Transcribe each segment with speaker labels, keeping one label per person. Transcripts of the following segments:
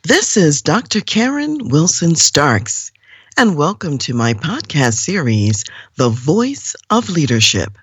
Speaker 1: This is Dr. Karen Wilson Starks, and welcome to my podcast series, The Voice of Leadership.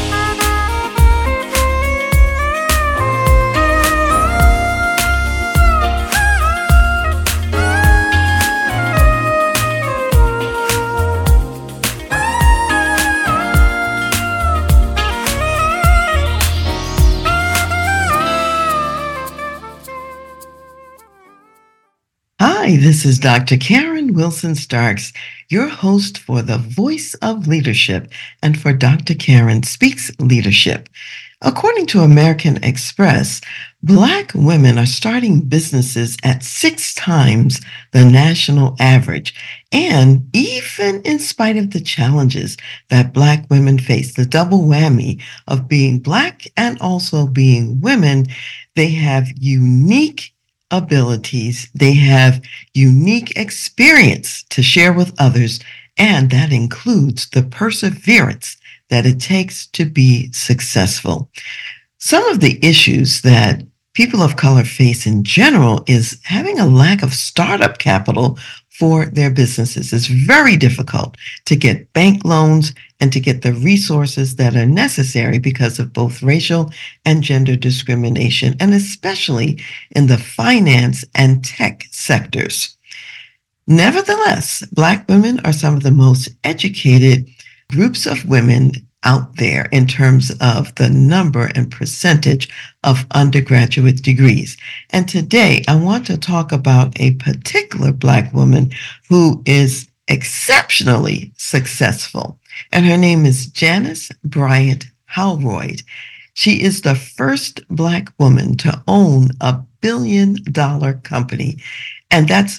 Speaker 1: Hi, this is Dr. Karen Wilson Starks, your host for The Voice of Leadership and for Dr. Karen Speaks Leadership. According to American Express, Black women are starting businesses at 6 times the national average. And even in spite of the challenges that Black women face, the double whammy of being Black and also being women, they have unique abilities, they have unique experience to share with others, and that includes the perseverance that it takes to be successful. Some of the issues that people of color face in general is having a lack of startup capital for their businesses. It's very difficult to get bank loans and to get the resources that are necessary because of both racial and gender discrimination, and especially in the finance and tech sectors. Nevertheless, Black women are some of the most educated groups of women out there in terms of the number and percentage of undergraduate degrees. And today I want to talk about a particular Black woman who is exceptionally successful. And her name is Janice Bryant Howroyd. She is the first Black woman to own a billion-dollar company, and that's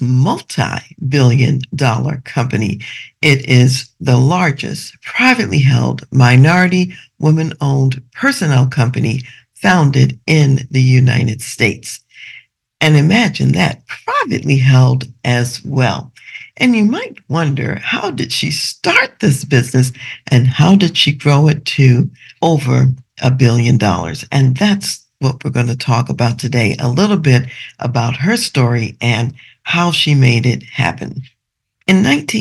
Speaker 1: multi-billion-dollar company. It is the largest privately held minority woman-owned personnel company founded in the United States. And imagine that, privately held as well. And you might wonder, how did she start this business and how did she grow it to over $1 billion? And that's what we're going to talk about today, a little bit about her story and how she made it happen. In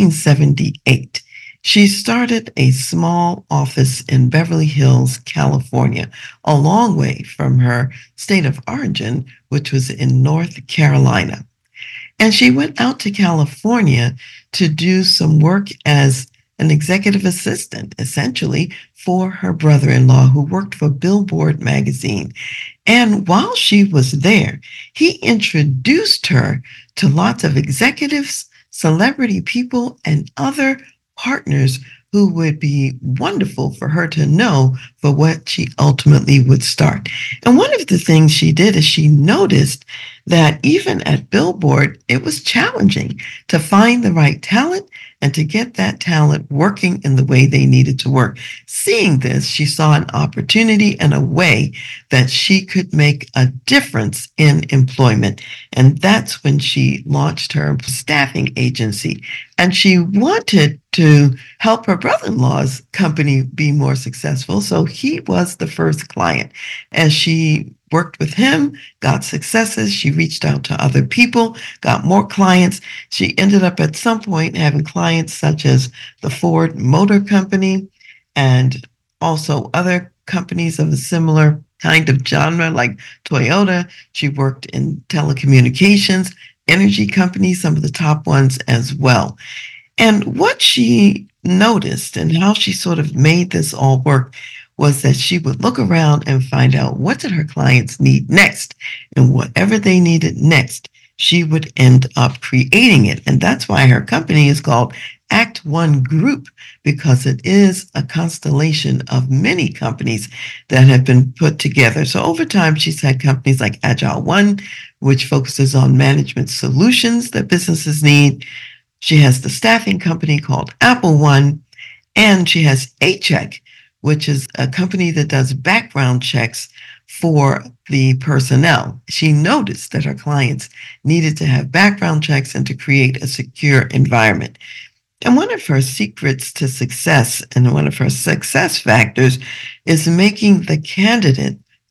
Speaker 1: 1978, she started a small office in Beverly Hills, California, a long way from her state of origin, which was in North Carolina. And she went out to California to do some work as an executive assistant, essentially, for her brother-in-law who worked for Billboard magazine. And while she was there, he introduced her to lots of executives, celebrity people, and other partners who would be wonderful for her to know for what she ultimately would start. And one of the things she did is she noticed that even at Billboard, it was challenging to find the right talent and to get that talent working in the way they needed to work. Seeing this, she saw an opportunity and a way that she could make a difference in employment. And that's when she launched her staffing agency. And she wanted to help her brother-in-law's company be more successful. So he was the first client. As she worked with him, got successes. She reached out to other people, got more clients. She ended up at some point having clients such as the Ford Motor Company and also other companies of a similar kind of genre like Toyota. She worked in telecommunications, energy companies, some of the top ones as well. And what she noticed and how she sort of made this all work was that she would look around and find out what did her clients need next, and whatever they needed next, she would end up creating it. And that's why her company is called Act One Group, because it is a constellation of many companies that have been put together. So over time, she's had companies like Agile One, which focuses on management solutions that businesses need. She has the staffing company called Apple One, and she has A-Check, which is a company that does background checks for the personnel. She noticed that her clients needed to have background checks and to create a secure environment. And one of her secrets to success and one of her success factors is making the candidate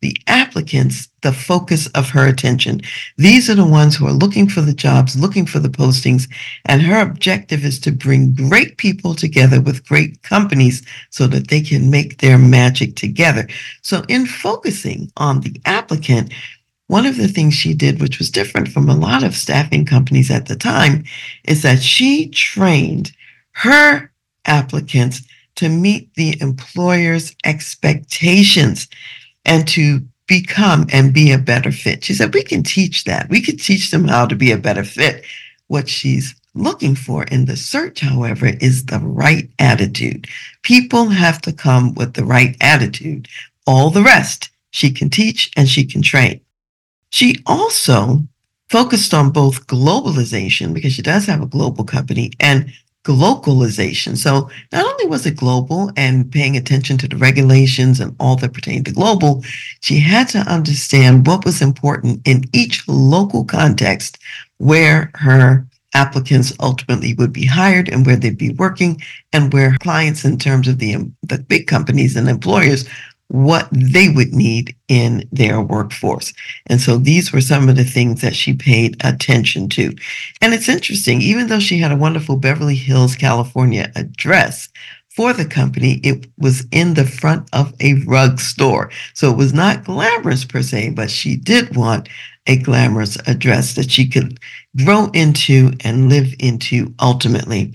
Speaker 1: the applicants the focus of her attention. These are the ones who are looking for the jobs, looking for the postings, and her objective is to bring great people together with great companies so that they can make their magic together. So in focusing on the applicant, one of the things she did, which was different from a lot of staffing companies at the time, is that she trained her applicants to meet the employer's expectations and to become and be a better fit. She said, we can teach that. We can teach them how to be a better fit. What she's looking for in the search, however, is the right attitude. People have to come with the right attitude. All the rest, she can teach and she can train. She also focused on both globalization, because she does have a global company, and globalization. So not only was it global and paying attention to the regulations and all that pertained to global, she had to understand what was important in each local context where her applicants ultimately would be hired and where they'd be working, and where clients, in terms of the big companies and employers, what they would need in their workforce. And so these were some of the things that she paid attention to. And it's interesting, even though she had a wonderful Beverly Hills, California address for the company, it was in the front of a rug store. So it was not glamorous per se, but she did want a glamorous address that she could grow into and live into ultimately.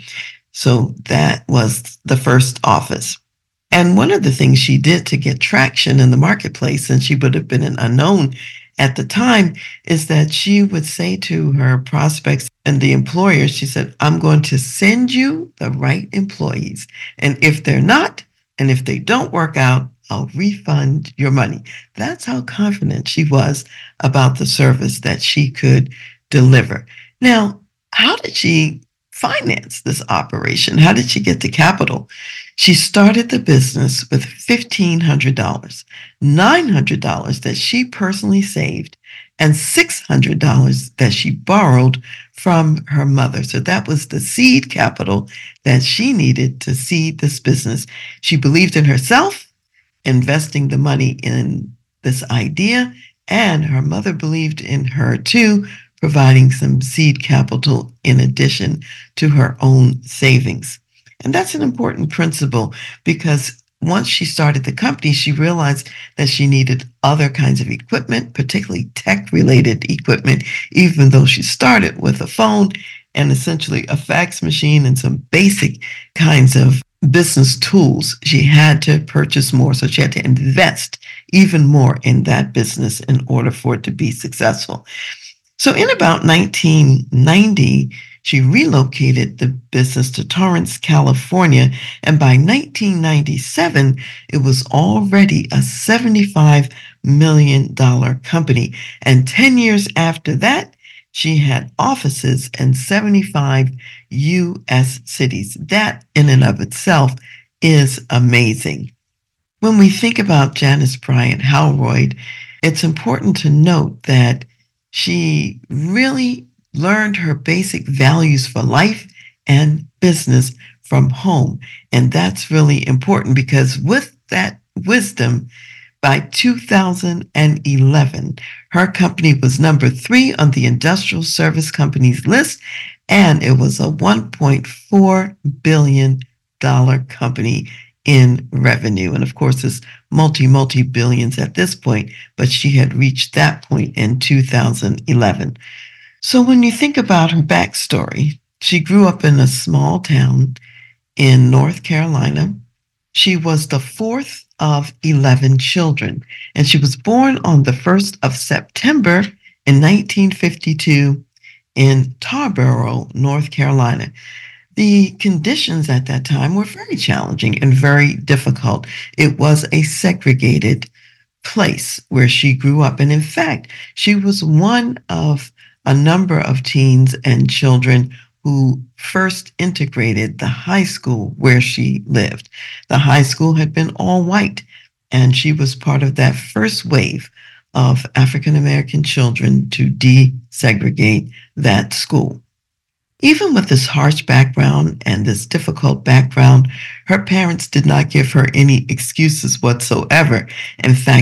Speaker 1: So that was the first office. And one of the things she did to get traction in the marketplace, since she would have been an unknown at the time, is that she would say to her prospects and the employers, she said, I'm going to send you the right employees. And if they're not, and if they don't work out, I'll refund your money. That's how confident she was about the service that she could deliver. Now, how did she finance this operation? How did she get the capital? She started the business with $1,500, $900 that she personally saved, and $600 that she borrowed from her mother. So that was the seed capital that she needed to seed this business. She believed in herself, investing the money in this idea, and her mother believed in her too, providing some seed capital in addition to her own savings. And that's an important principle, because once she started the company, she realized that she needed other kinds of equipment, particularly tech-related equipment, even though she started with a phone and essentially a fax machine and some basic kinds of business tools. She had to purchase more, so she had to invest even more in that business in order for it to be successful. So in about 1990, she relocated the business to Torrance, California, and by 1997, it was already a $75 million company. And 10 years after that, she had offices in 75 U.S. cities. That in and of itself is amazing. When we think about Janice Bryant Howroyd, it's important to note that she really learned her basic values for life and business from home. And that's really important, because with that wisdom, by 2011, her company was number 3 on the Industrial Service Companies list, and it was a $1.4 billion company in revenue. And of course, it's multi-billions at this point, but she had reached that point in 2011. So when you think about her backstory, she grew up in a small town in North Carolina. She was the 4th of 11 children, and she was born on the 1st of September in 1952 in Tarboro, North Carolina. The conditions at that time were very challenging and very difficult. It was a segregated place where she grew up. And in fact, she was one of a number of teens and children who first integrated the high school where she lived. The high school had been all white, and she was part of that first wave of African American children to desegregate that school. Even with this harsh background and this difficult background, her parents did not give her any excuses whatsoever. In fact,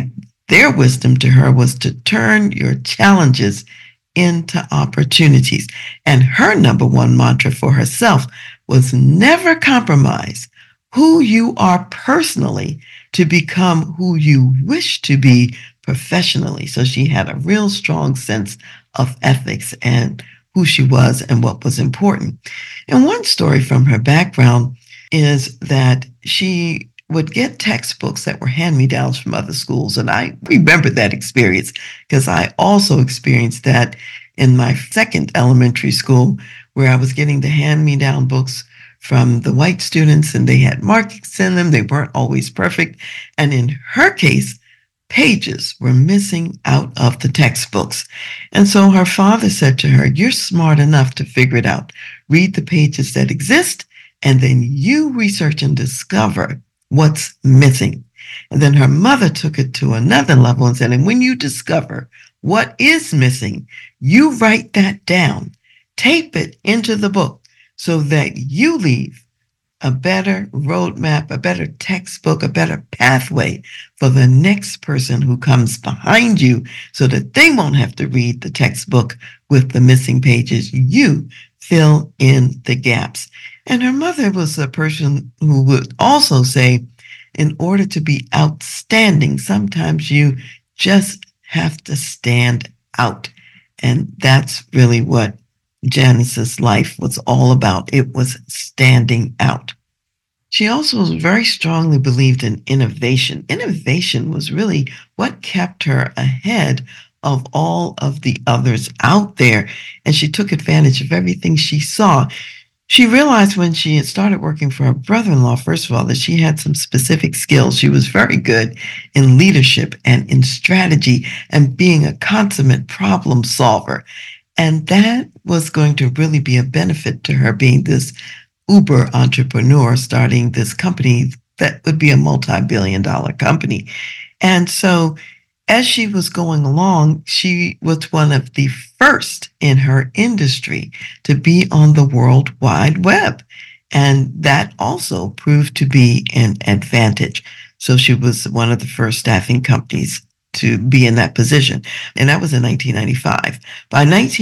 Speaker 1: Their wisdom to her was to turn your challenges into opportunities. And her number one mantra for herself was never compromise who you are personally to become who you wish to be professionally. So she had a real strong sense of ethics and who she was and what was important. And one story from her background is that she would get textbooks that were hand-me-downs from other schools. And I remember that experience because I also experienced that in my second elementary school, where I was getting the hand-me-down books from the white students, and they had markings in them. They weren't always perfect. And in her case, pages were missing out of the textbooks. And so her father said to her, "You're smart enough to figure it out. Read the pages that exist, and then you research and discover what's missing." And then her mother took it to another level and said, "And when you discover what is missing, you write that down, tape it into the book so that you leave a better roadmap, a better textbook, a better pathway for the next person who comes behind you so that they won't have to read the textbook with the missing pages. You fill in the gaps." And her mother was a person who would also say, in order to be outstanding, sometimes you just have to stand out. And that's really what Janice's life was all about. It was standing out. She also very strongly believed in innovation. Innovation was really what kept her ahead of all of the others out there. And she took advantage of everything she saw. She realized when she had started working for her brother-in-law, first of all, that she had some specific skills. She was very good in leadership and in strategy and being a consummate problem solver. And that was going to really be a benefit to her being this uber entrepreneur, starting this company that would be a multi-billion-dollar company. And so as she was going along, she was one of the first in her industry to be on the World Wide Web. And that also proved to be an advantage. So she was one of the first staffing companies to be in that position. And that was in 1995. By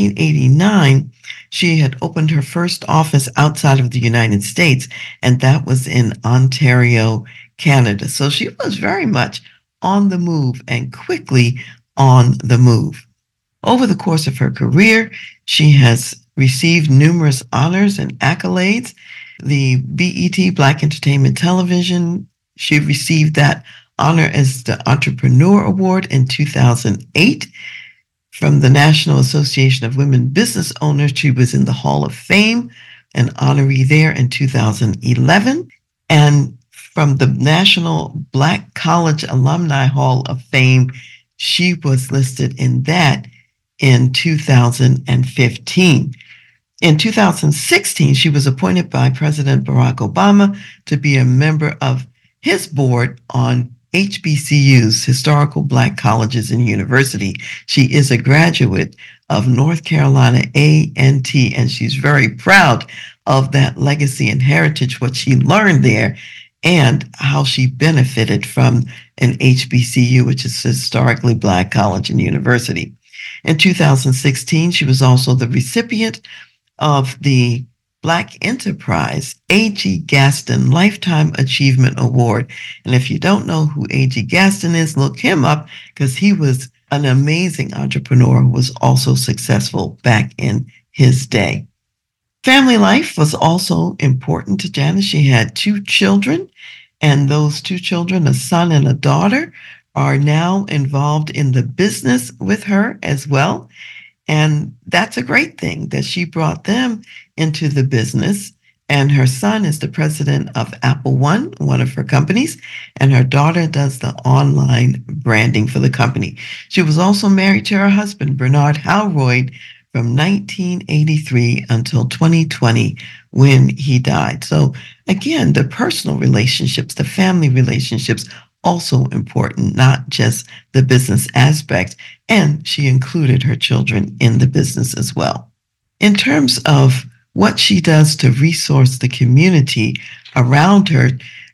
Speaker 1: 1989, she had opened her first office outside of the United States, and that was in Ontario, Canada. So she was very much on the move and quickly on the move. Over the course of her career, she has received numerous honors and accolades. The BET, Black Entertainment Television, she received that honor as the Entrepreneur Award in 2008. From the National Association of Women Business Owners, she was in the Hall of Fame, an honoree there in 2011. And from the National Black College Alumni Hall of Fame, she was listed in that in 2015. In 2016, she was appointed by President Barack Obama to be a member of his board on HBCUs, Historical Black Colleges and University. She is a graduate of North Carolina A&T, and she's very proud of that legacy and heritage, what she learned there, and how she benefited from an HBCU, which is Historically Black College and University. In 2016, she was also the recipient of the Black Enterprise A.G. Gaston Lifetime Achievement Award. And if you don't know who A.G. Gaston is, look him up because he was an amazing entrepreneur who was also successful back in his day. Family life was also important to Janice. She had 2 children, and those 2 children, a son and a daughter, are now involved in the business with her as well. And that's a great thing that she brought them into the business. And her son is the president of Apple One of her companies, and her daughter does the online branding for the company. She was also married to her husband, Bernard Howroyd, from 1983 until 2020 when he died. So again, the personal relationships, the family relationships, also important, not just the business aspect. And she included her children in the business as well. In terms of what she does to resource the community around her,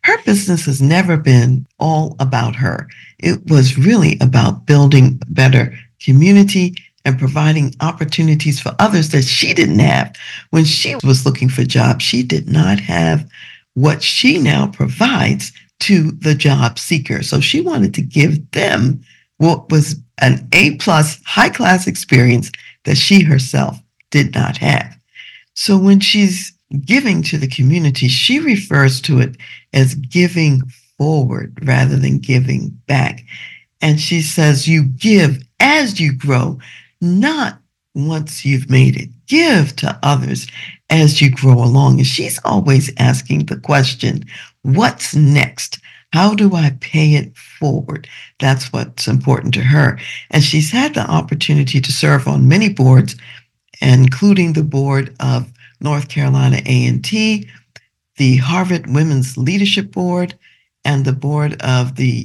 Speaker 1: Her business has never been all about her. It was really about building a better community and providing opportunities for others that she didn't have. When she was looking for jobs, she did not have what she now provides to the job seeker. So she wanted to give them what was an A+ high class experience that she herself did not have. So when she's giving to the community, she refers to it as giving forward rather than giving back. And she says, you give as you grow, not once you've made it. Give to others as you grow along. And she's always asking the question, what's next? How do I pay it forward? That's what's important to her. And she's had the opportunity to serve on many boards, including the board of North Carolina A&T, the Harvard Women's Leadership Board, and the board of the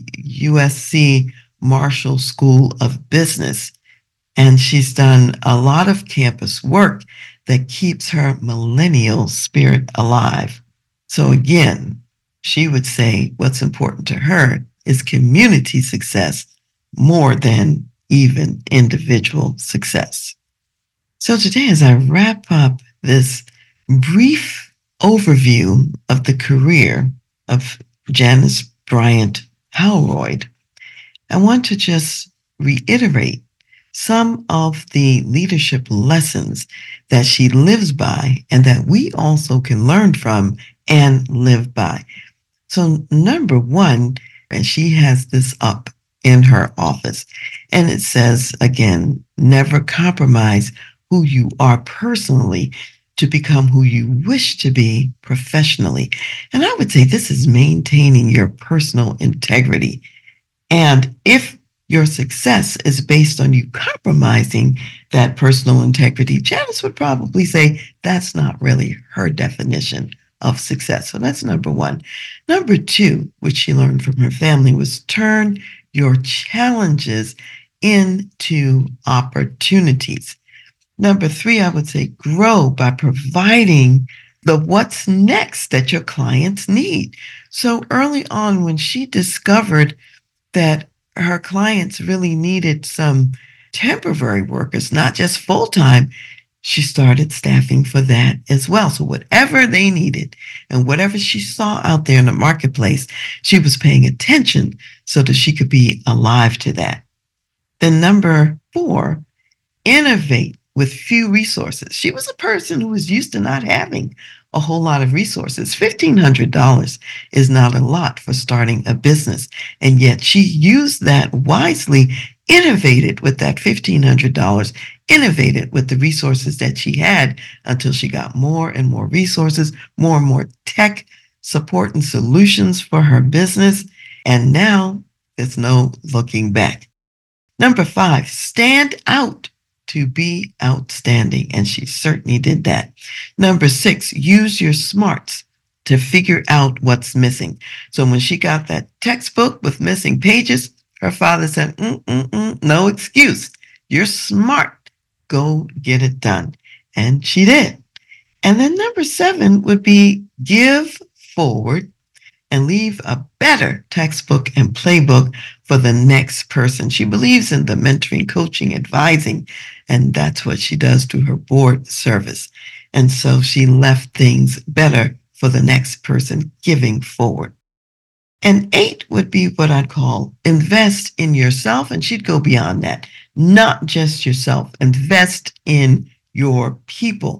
Speaker 1: USC Marshall School of Business. And she's done a lot of campus work that keeps her millennial spirit alive. So again, she would say what's important to her is community success more than even individual success. So today, as I wrap up this brief overview of the career of Janice Bryant Howroyd, I want to just reiterate some of the leadership lessons that she lives by and that we also can learn from and live by. So number one, and she has this up in her office, and it says, again, never compromise who you are personally to become who you wish to be professionally. And I would say this is maintaining your personal integrity. And if your success is based on you compromising that personal integrity, Janice would probably say that's not really her definition of success. So that's number one. Number two, which she learned from her family, was turn your challenges into opportunities. Number three, I would say grow by providing the what's next that your clients need. So early on, when she discovered that her clients really needed some temporary workers, not just full-time, she started staffing for that as well. So whatever they needed and whatever she saw out there in the marketplace, she was paying attention so that she could be alive to that. Then number four, innovate with few resources. She was a person who was used to not having a whole lot of resources. $1,500 is not a lot for starting a business. And yet she used that wisely, innovated with that $1,500, innovated with the resources that she had until she got more and more resources, more and more tech support and solutions for her business. And now there's no looking back. Number five, stand out to be outstanding. And she certainly did that. Number six, use your smarts to figure out what's missing. So when she got that textbook with missing pages, her father said, no excuse. You're smart. Go get it done. And she did. And then number seven would be give forward and leave a better textbook and playbook for the next person. She believes in the mentoring, coaching, advising, and that's what she does through her board service. And so she left things better for the next person, giving forward. And 8 would be what I'd call invest in yourself. And she'd go beyond that. Not just yourself. Invest in your people.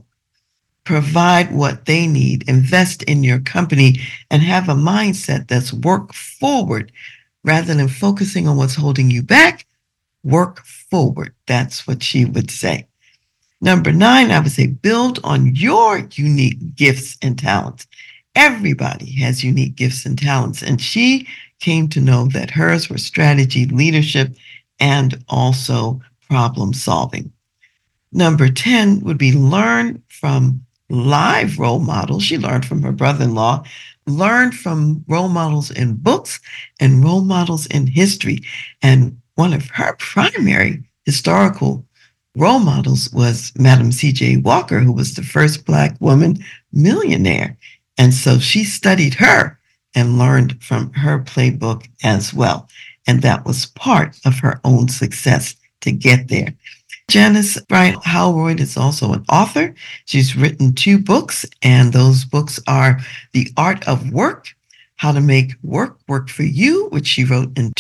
Speaker 1: Provide what they need. Invest in your company and have a mindset that's work forward rather than focusing on what's holding you back. Work forward. That's what she would say. Number 9, I would say build on your unique gifts and talents. Everybody has unique gifts and talents, and she came to know that hers were strategy, leadership, and also problem solving. Number 10 would be learn from live role models. She learned from her brother-in-law, learned from role models in books and role models in history. And one of her primary historical role models was Madam C.J. Walker, who was the first Black woman millionaire. And so she studied her and learned from her playbook as well. And that was part of her own success to get there. Janice Bryant Howroyd is also an author. She's written 2 books, and those books are The Art of Work, How to Make Work Work for You, which she wrote in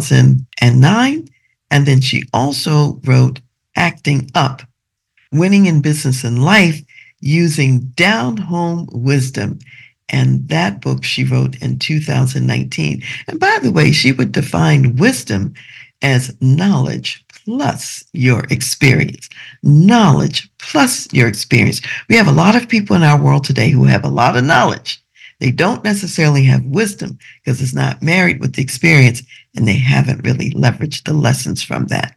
Speaker 1: 2009. And then she also wrote Acting Up, Winning in Business and Life Using Down-Home Wisdom. And that book she wrote in 2019. And by the way, she would define wisdom as knowledge plus your experience. Knowledge plus your experience. We have a lot of people in our world today who have a lot of knowledge. They don't necessarily have wisdom because it's not married with the experience, and they haven't really leveraged the lessons from that.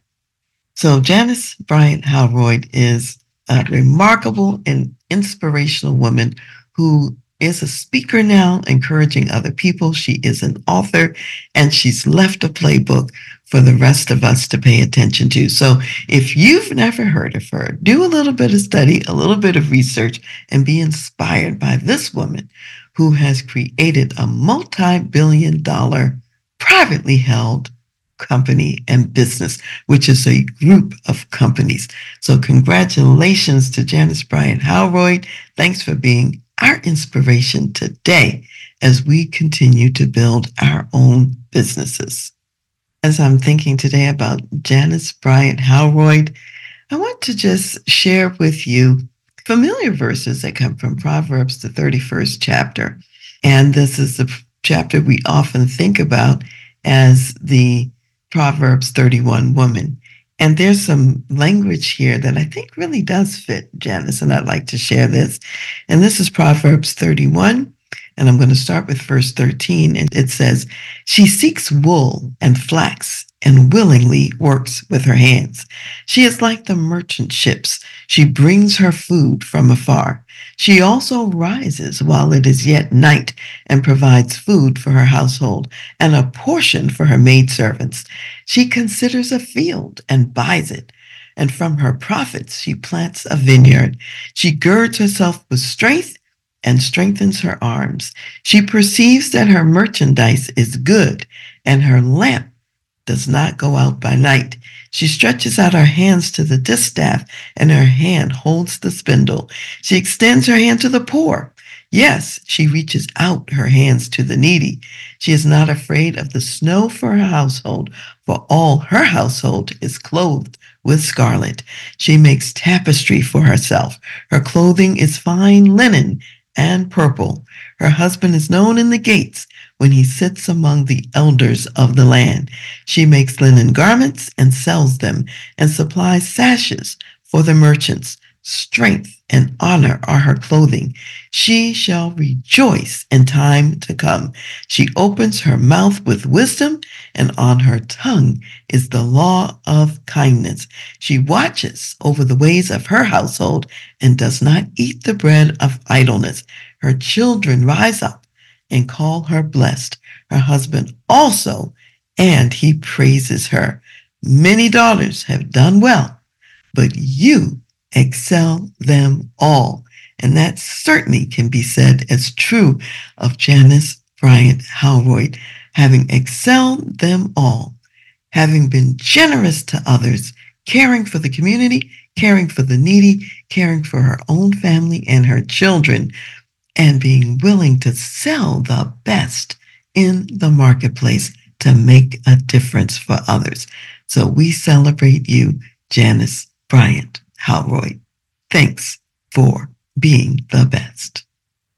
Speaker 1: So Janice Bryant Howroyd is a remarkable and inspirational woman who is a speaker now, encouraging other people. She is an author, and she's left a playbook for the rest of us to pay attention to. So if you've never heard of her, do a little bit of study, a little bit of research, and be inspired by this woman who has created a multi-billion-dollar privately held company and business, which is a group of companies. So congratulations to Janice Bryant Howroyd. Thanks for being our inspiration today as we continue to build our own businesses. As I'm thinking today about Janice Bryant Howroyd, I want to just share with you familiar verses that come from Proverbs, the 31st chapter. And this is the chapter we often think about as the Proverbs 31 woman. And there's some language here that I think really does fit Janice, and I'd like to share this. And this is Proverbs 31, and I'm going to start with verse 13. And it says, "She seeks wool and flax and willingly works with her hands. She is like the merchant ships. She brings her food from afar. She also rises while it is yet night and provides food for her household and a portion for her maidservants. She considers a field and buys it, and from her profits she plants a vineyard. She girds herself with strength and strengthens her arms. She perceives that her merchandise is good, and her lamp does not go out by night. She stretches out her hands to the distaff, and her hand holds the spindle. She extends her hand to the poor. Yes, she reaches out her hands to the needy. She is not afraid of the snow for her household, for all her household is clothed with scarlet. She makes tapestry for herself. Her clothing is fine linen and purple. Her husband is known in the gates when he sits among the elders of the land. She makes linen garments and sells them, and supplies sashes for the merchants. Strength and honor are her clothing. She shall rejoice in time to come. She opens her mouth with wisdom, and on her tongue is the law of kindness. She watches over the ways of her household and does not eat the bread of idleness. Her children rise up and call her blessed. Her husband also, and he praises her. Many daughters have done well, but you excel them all. And that certainly can be said as true of Janice Bryant Howroyd, having excelled them all, having been generous to others, caring for the community, caring for the needy, caring for her own family and her children, and being willing to sell the best in the marketplace to make a difference for others. So we celebrate you, Janice Bryant Howroyd. Thanks for being the best.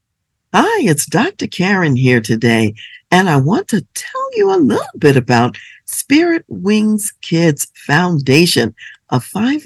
Speaker 1: Hi, it's Dr. Karen here today, and I want to tell you a little bit about Spirit Wings Kids Foundation, a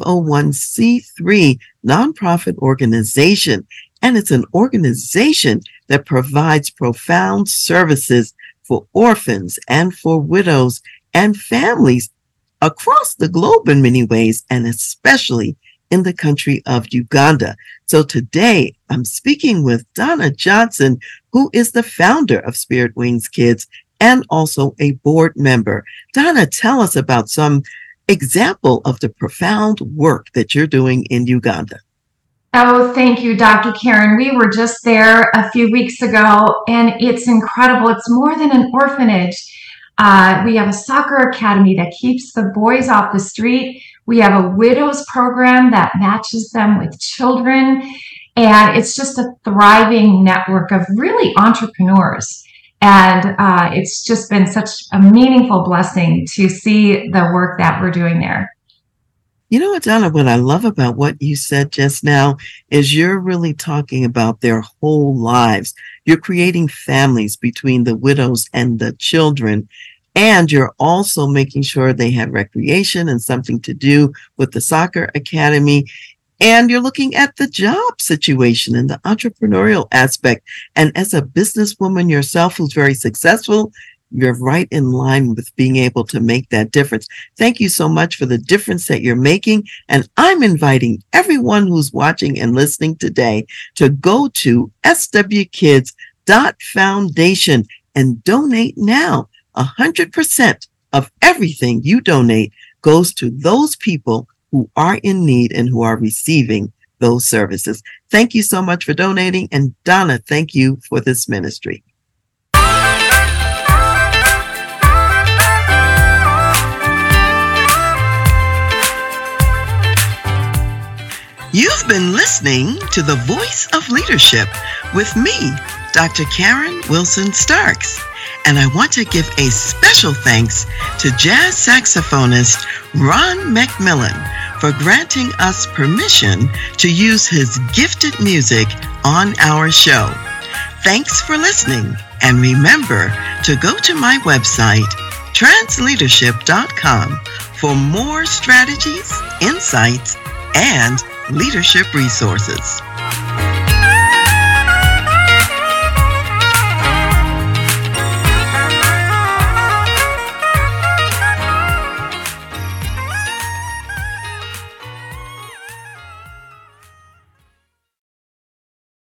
Speaker 1: 501c3 nonprofit organization. And it's an organization that provides profound services for orphans and for widows and families across the globe in many ways, and especially in the country of Uganda. So today I'm speaking with Donna Johnson, who is the founder of Spirit Wings Kids and also a board member. Donna, tell us about some example of the profound work that you're doing in Uganda.
Speaker 2: Oh, thank you, Dr. Karen. We were just there a few weeks ago, and it's incredible. It's more than an orphanage. We have a soccer academy that keeps the boys off the street. We have a widows program that matches them with children. And it's just a thriving network of really entrepreneurs. And it's just been such a meaningful blessing to see the work that we're doing there.
Speaker 1: You know what, Donna, what I love about what you said just now is you're really talking about their whole lives. You're creating families between the widows and the children. And you're also making sure they have recreation and something to do with the soccer academy. And you're looking at the job situation and the entrepreneurial aspect. And as a businesswoman yourself who's very successful, you're right in line with being able to make that difference. Thank you so much for the difference that you're making. And I'm inviting everyone who's watching and listening today to go to swkids.foundation and donate now. 100% of everything you donate goes to those people who are in need and who are receiving those services. Thank you so much for donating. And Donna, thank you for this ministry. You've been listening to The Voice of Leadership with me, Dr. Karen Wilson Starks. And I want to give a special thanks to jazz saxophonist Ron McMillan for granting us permission to use his gifted music on our show. Thanks for listening, and remember to go to my website, transleadership.com, for more strategies, insights, and leadership resources.